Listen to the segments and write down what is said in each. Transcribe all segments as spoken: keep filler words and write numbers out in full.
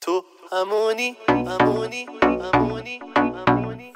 تو همونی همونی همونی همونی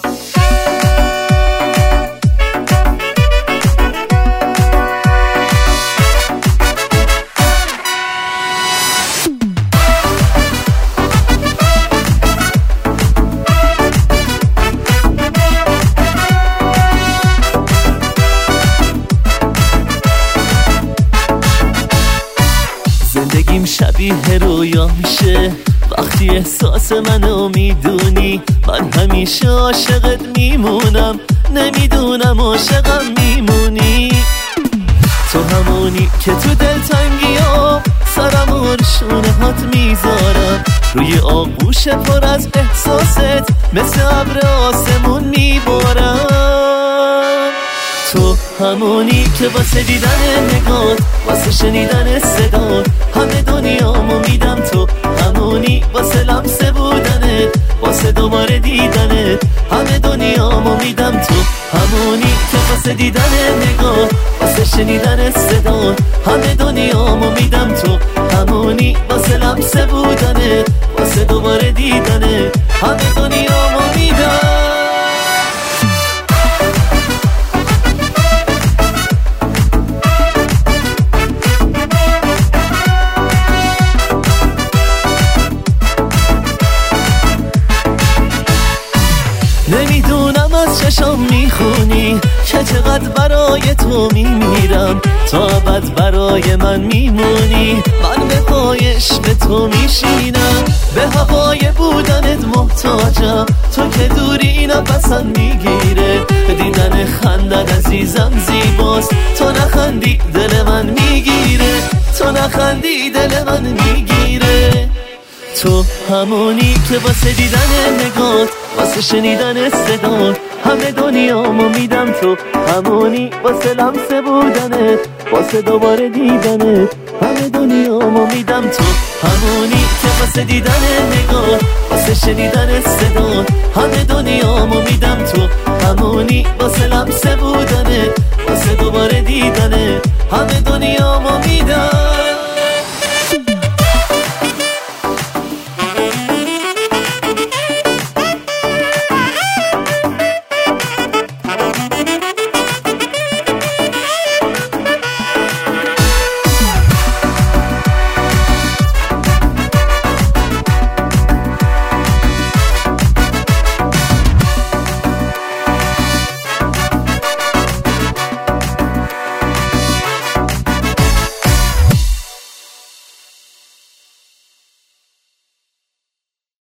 زندگیم شبیه رویا میشه وقتی احساس منو میدونی. من همیشه عاشقت میمونم، نمیدونم عاشقم میمونی. تو همونی که تو دلتنگی ها سرم شونه هات میذارم، روی آغوش پر از احساست مثل ابر آسمون میبارم. تو همونی که واسه دیدن نگات، واسه شنیدن صدات همه دنیامو میدم. تو همونی واسه لمس بودنت، واسه دوباره دیدنت همه دنیامو میدم. تو همونی که واسه دیدن نگات، واسه شنیدن صدات همه دنیامو میدم. تو همونی واسه لمس بودنت، واسه دوباره دیدنت همه دنیامو میدم. نمیدونم از چشم میخونی که چقدر برای تو میمیرم، تا ابد برای من میمونی. من به پایش به تو میشینم، به هوای بودنت محتاجم. تو که دوری اینا پسند میگیره، دیدن خندت عزیزم زیباست. تو نخندی دل من میگیره، تو نخندی دل من میگیره. تو همونی که واسه دیدن نگات، واسه شنیدن صدات همه دنیامو میدم. تو همونی واسه لمس بودنت، واسه دوباره دیدنت همه دنیامو میدم. تو همونی که واسه دیدن نگات، واسه شنیدن صدات همه دنیامو میدم. تو همونی واسه لمس بودنت، واسه دوباره دیدنت همه دنیامو میدم.